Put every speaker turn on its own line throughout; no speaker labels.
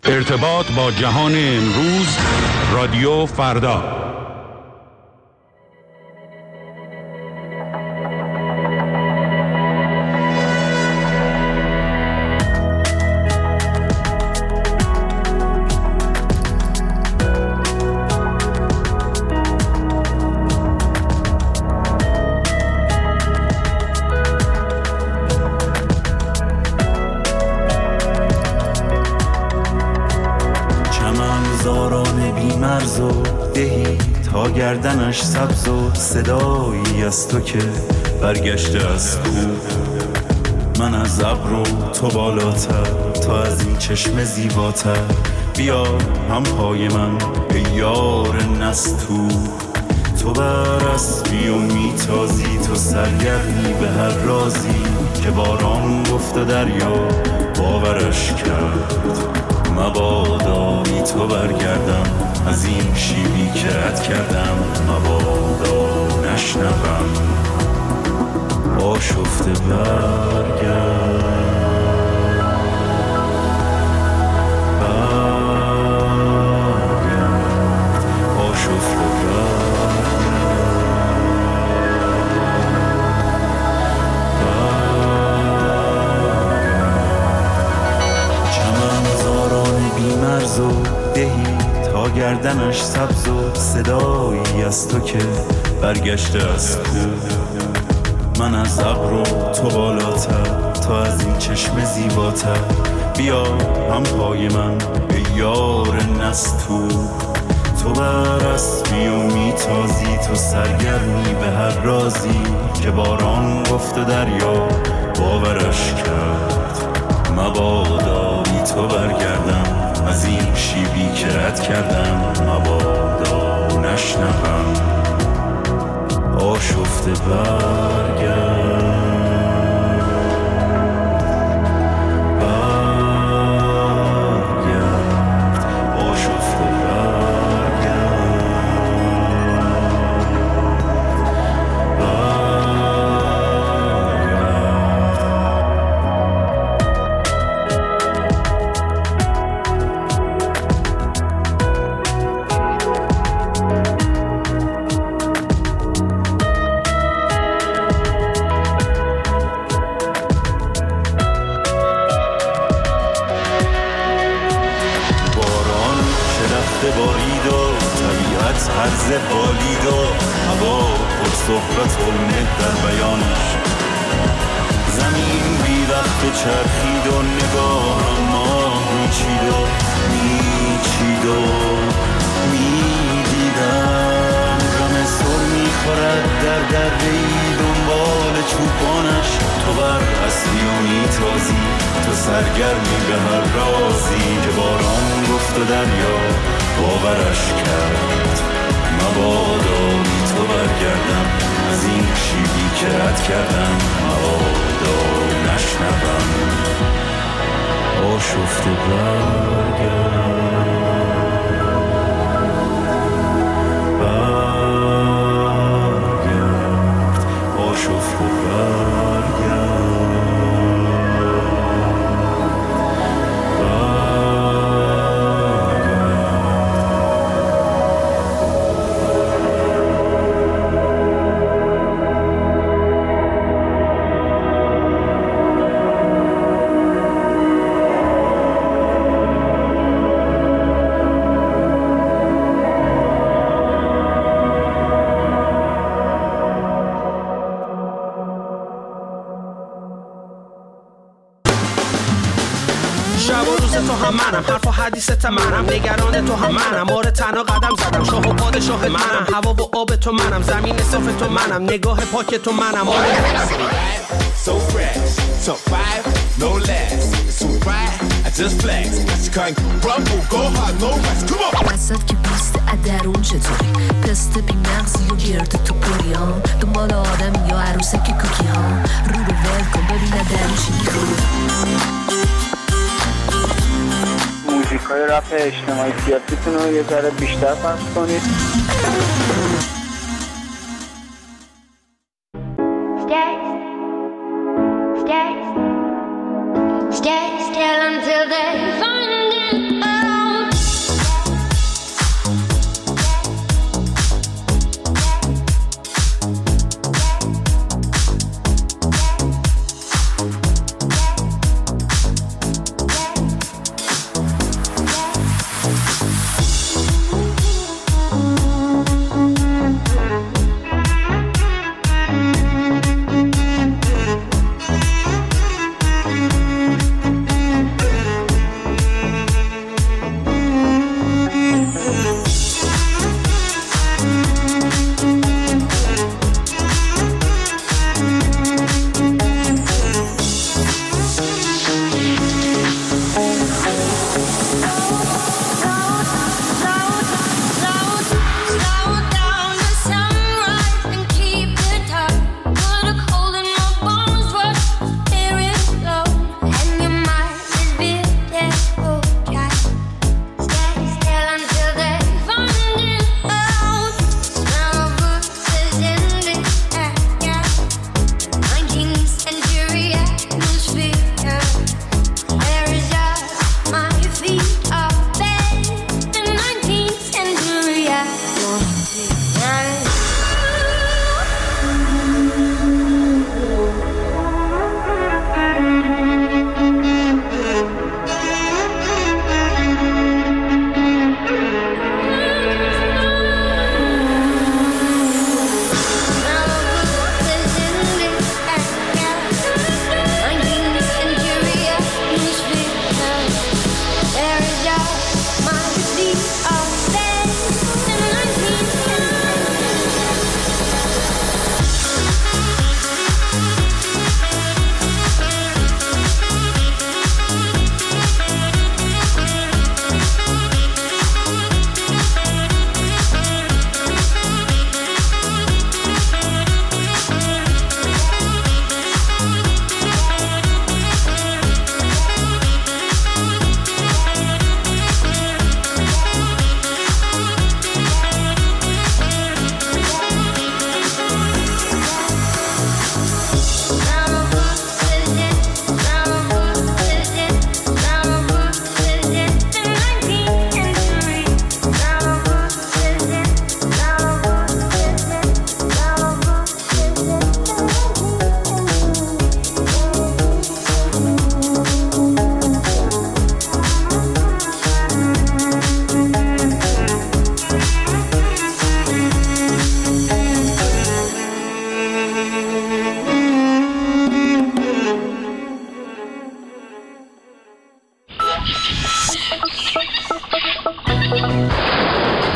ارتباط با جهان امروز، رادیو فردا.
گردنش سبز و صدایی از تو که برگشته از کوه. من از ابر و تو بالاتر، تا از این چشم زیباتر. بیا هم پای من به یار نستو. تو بر اسبی و میتازی، تو سرگرمی به هر رازی که باران گفت و دریا باورش کرد. مبادا بی تو برگردم از این شیبی که رد کردم. مبادا نشنوم آشفته برگرد. آشفته مرز و دهی تا گردنش سبز و صدایی از تو که برگشته از کوه. من از ابر و تو بالاتر، تا از این چشم زیباتر. بیا هم پای من به یار نستو. تو بر اسبی و میتازی، تو سرگرمی به هر رازی که باران گفت و دریا باورش کرد. مبادا بی تو برگردم از این شیبی که رد کردم. مبادا نشنوم آشفته برگرد. عرض بالید و هوا پر صحبت المه در بیانش. زمین بی وقت چرخید و نگاه ماه میچید و میچید و میدیدم غم سر میخورد در درهی دنبال چوبانش. تو بر اسبی و میتازی، تو سرگرمی به هر رازی که باران گفت و دریا باورش کرد. مبادا بی تو برگردم از این شیبی که رد کردم. مبادا نشنوم آشفته برگرد. برگرد آشفته برگرد.
حرف و حدیثت منم، نگران تو هم منم. آره تنها قدم زدم، شاه و پادشاه منم. هوا و آب تو منم، زمین صاف تو منم. نگاه پاک تو منم. آره
so fresh, top 5, no less. It's all right, I just flex. You can't rumble, go hard, no rest. Come on.
وسط که بیست ادرون چطوری؟ پسته بی مغزی و گرد تو پوریان. دنبال آدم یا عروسک کوکی ها. رو رو ول کن ببین ادرون چی میخوری.
موزیکای رپ اجتماعی سیاسیتون رو یه ذره بیشتر پخش کنید.
Stay still until they find it.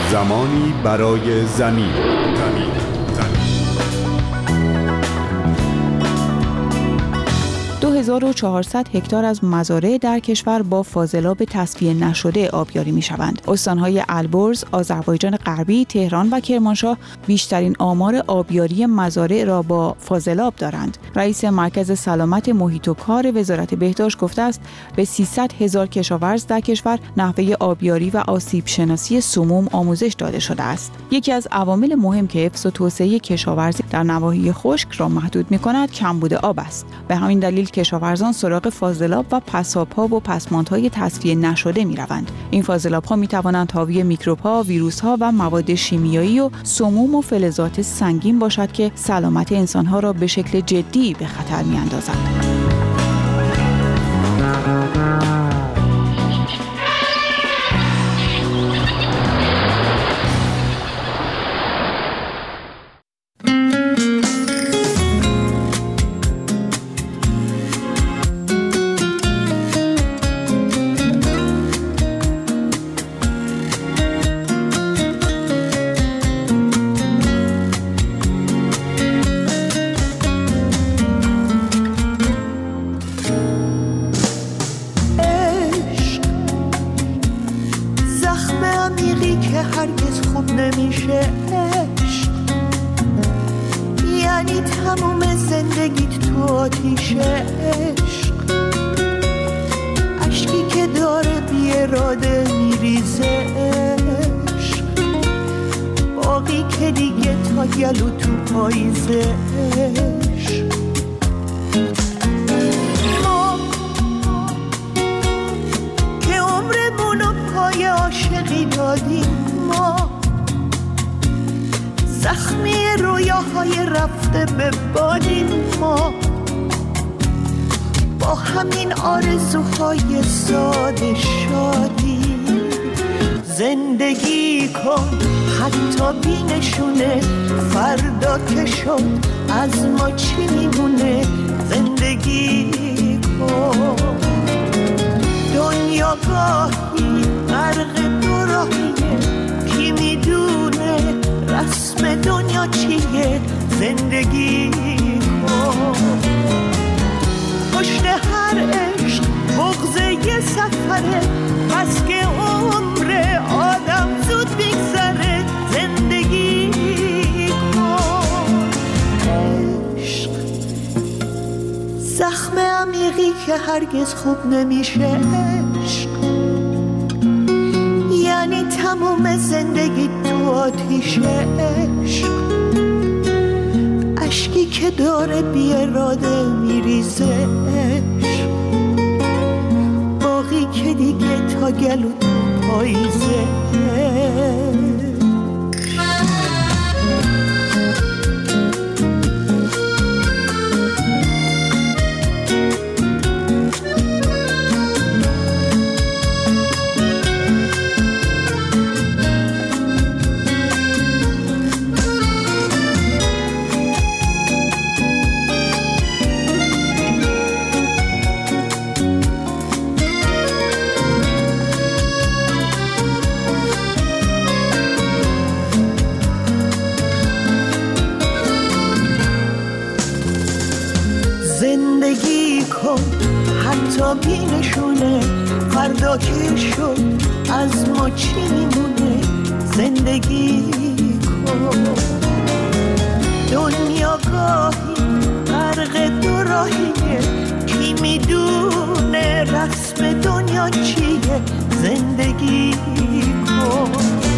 زمانی برای زمین.
2400 هکتار از مزارع در کشور با فاضلاب تصفیه نشده آبیاری می‌شوند. استان‌های البرز، آذربایجان غربی، تهران و کرمانشاه بیشترین آمار آبیاری مزارع را با فاضلاب دارند. رئیس مرکز سلامت محیط و کار وزارت بهداشت گفته است به 300,000 کشاورز در کشور نحوه آبیاری و آسیب شناسی سموم آموزش داده شده است. یکی از عوامل مهم که حفظ و توسعه کشاورزی در نواحی خشک را محدود می‌کند کمبود آب است. به همین دلیل کشاورزان سراغ فاضلاب و پساب‌ها و پسماندهای تصفیه نشده می‌روند. این فاضلاب‌ها می‌توانند حاوی میکروب‌ها، ویروس‌ها و مواد شیمیایی و سموم و فلزات سنگین باشد که سلامت انسان‌ها را به شکل جدی به خطر می‌اندازند.
یعنی تموم زندگیت تو آتیش عشق، اشکی که داره بی اراده میریزه عشق، باقی که دیگه تا گلو تو پاییزه عشق. ما که عمرمونو پای عاشقی دادیم، ما زخمی رویاهای رفته به بادیم، ما با همین آرزوهای ساده شادیم. زندگی کن حتی بی نشونه، فردا که شد از ما چی میمونه. زندگی کن، دنیا گاهی غرق دو راهیه، کی میدونه رسم دنیا چیه. زندگی کن، پشت هر عشق بغض یه سفره، پس که عمر آدم زود بگذره. زندگی کن، عشق زخم عمیقی که هرگز خوب نمیشه. عشق یعنی تموم زندگی تو آتیش عشق، اشکی که داره بی اراده میریزه عشق، باقی که دیگه تا گلو تو پاییزه. زندگی کن حتی بی نشونه، فردا که شد از ما چی میمونه. زندگی کن، دنیا گاهی غرق دو راهیه، کی میدونه رسم دنیا چیه. زندگی کن،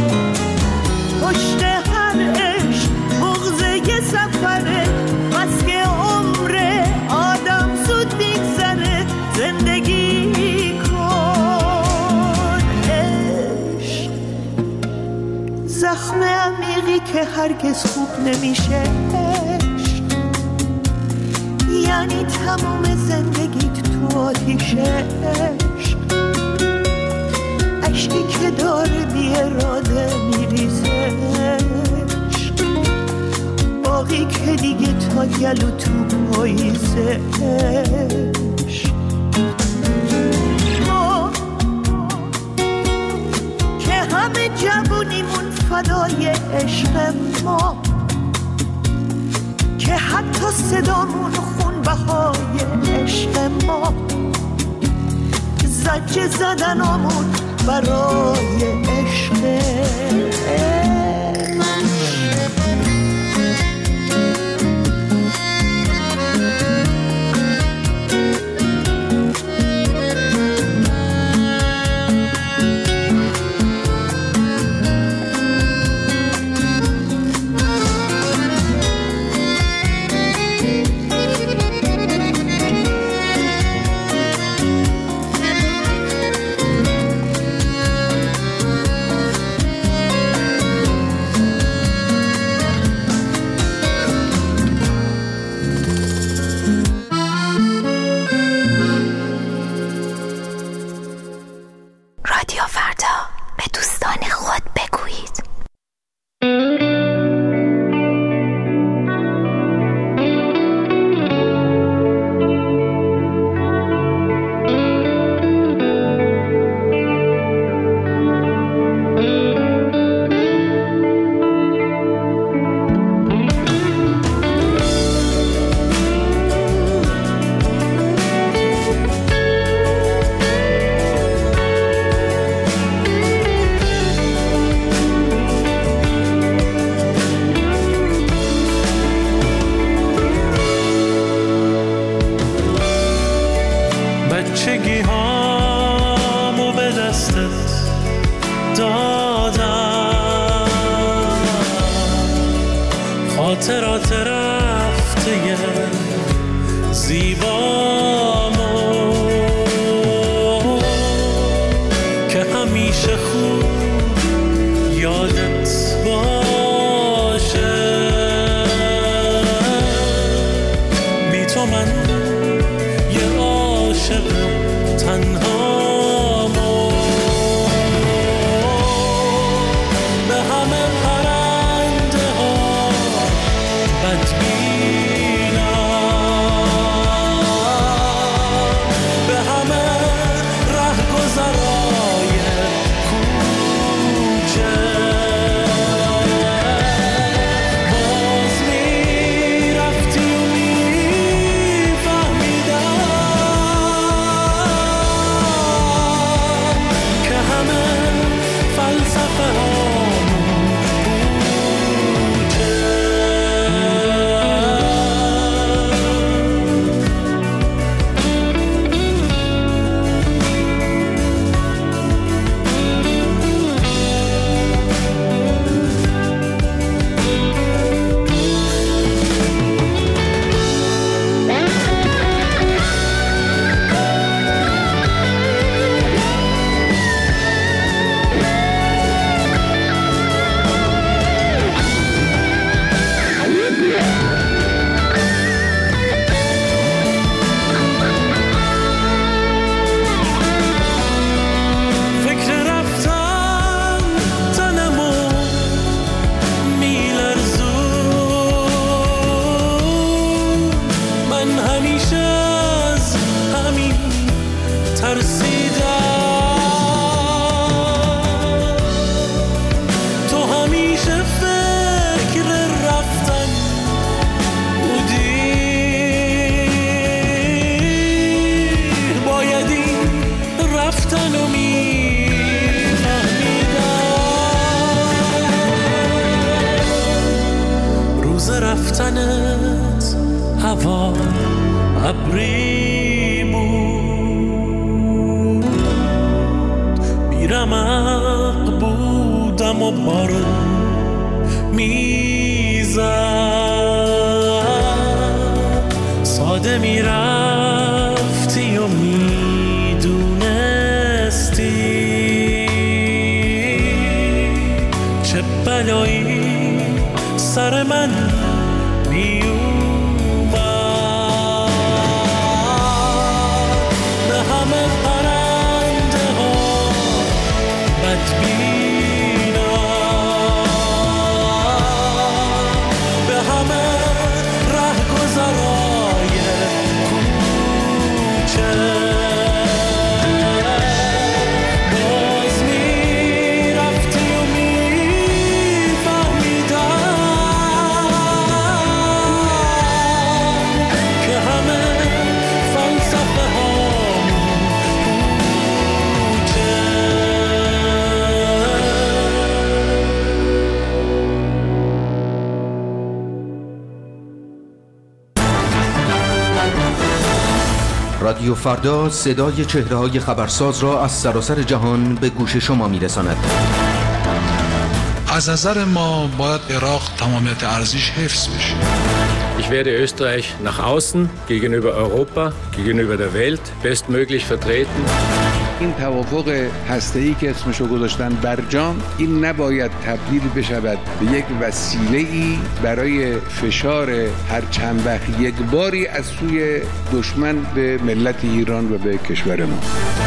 پشت هر عشق بغض یه سفره، بس که عمر آدم زود بگذره. زندگی کن، عشق زخم عمیقی که هرگز خوب نمیشه. عشق یعنی تموم زندگیت تو آتیش عشق، اشکی که داره بی اراده میریزه عشق، باقی که دیگه تا گلو تو پاییزه عشق. ما که همه جوونیمون عشق ما که حتی صدامون خونبهای عشق ما زجه زدنامون برای عشق
خاطرات رفته زیبامو که همیشه خوب یادت باشه. بی تو من یه عاشق تنهامو به همه پرنده ها بدبینم، به همه رهگذرای کوچه باز میرفتی و میفهمیدم که همه فلسفه رفتنت هوا ابری بود، بیرمق بودم و بارون میزد، ساده میرفتی و میدونستی چه بلایی سر من باز میرفتی و میفهمیدم
رادیو فردا صدای چهره‌های خبرساز را از سراسر جهان به گوش شما می‌رساند.
از نظر ما باید عراق تمامیت ارزش حفظ بشه.
Ich werde Österreich nach außen, gegenüber Europa, gegenüber der Welt bestmöglich vertreten.
این توافق هسته‌ای که اسمشو گذاشتن برجام، این نباید تبدیل بشود به یک وسیله‌ای برای فشار هر چند وقت یک باری از سوی دشمن به ملت ایران و به کشور ما.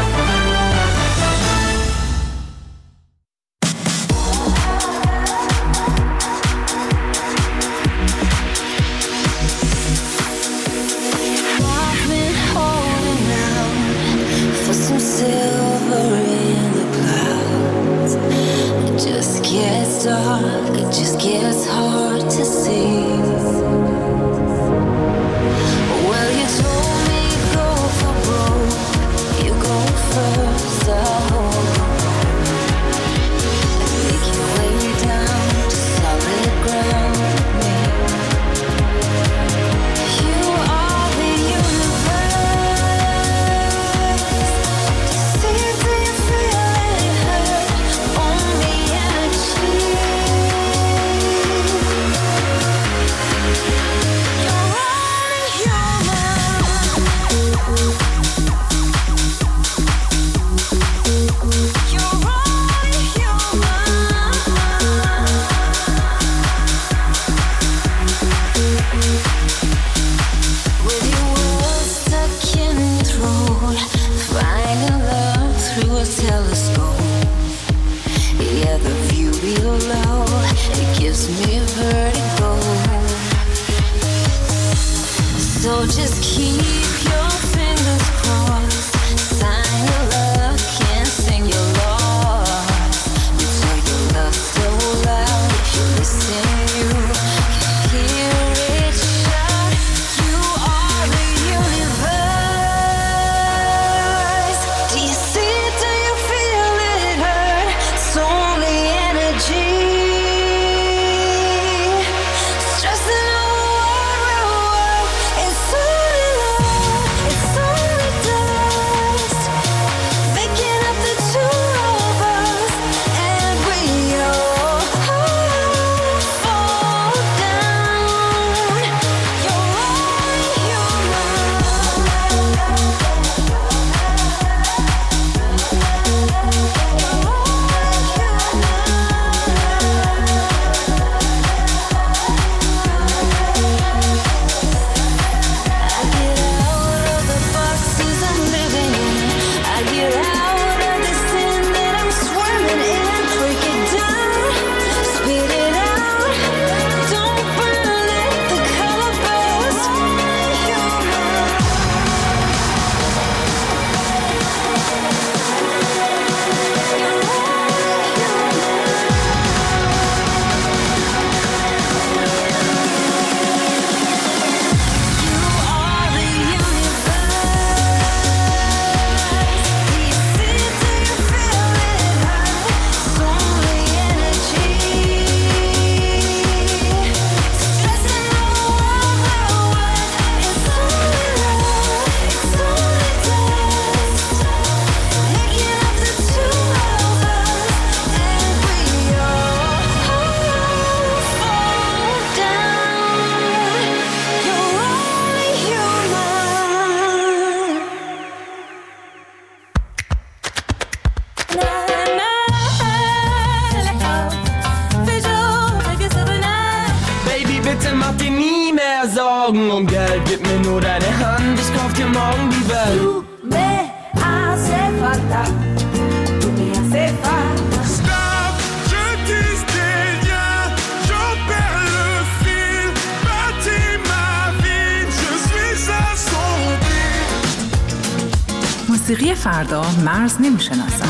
موسیقی فردا مرز نمی‌شناسد.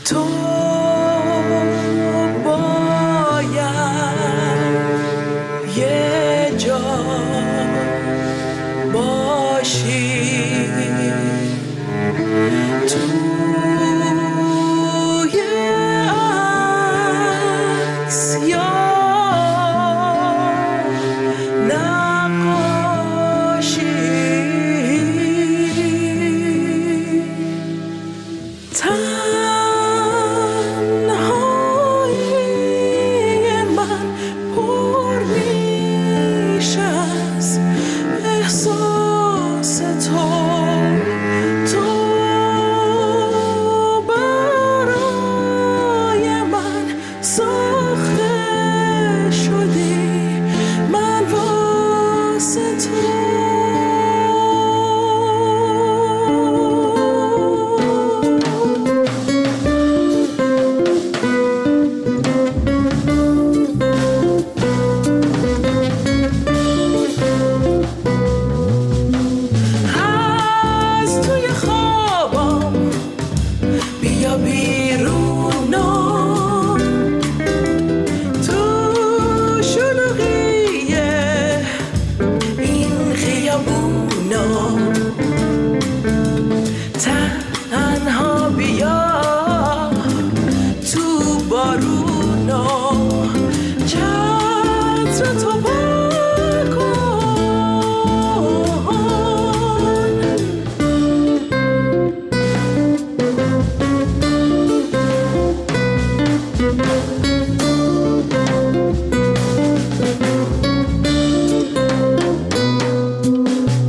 تو باید یه جا باشی توی عکس یا نقاشی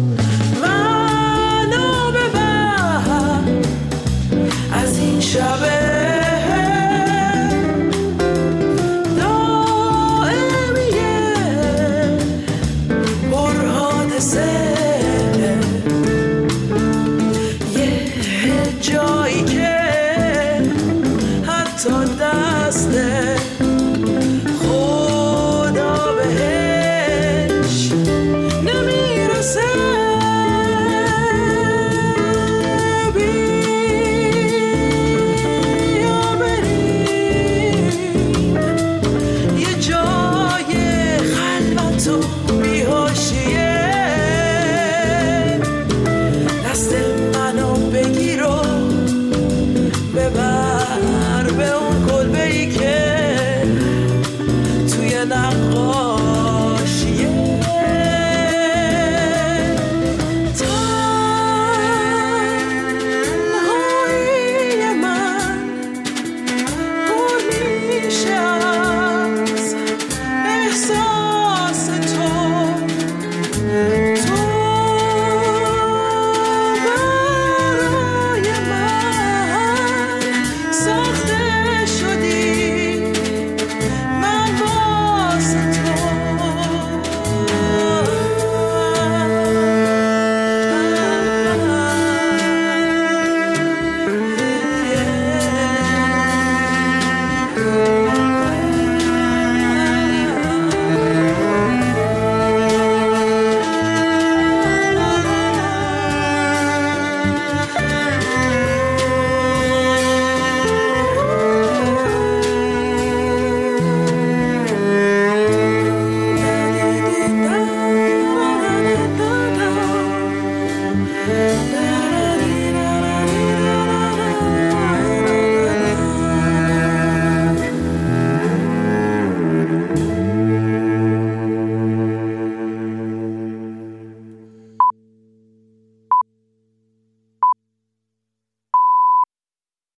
شب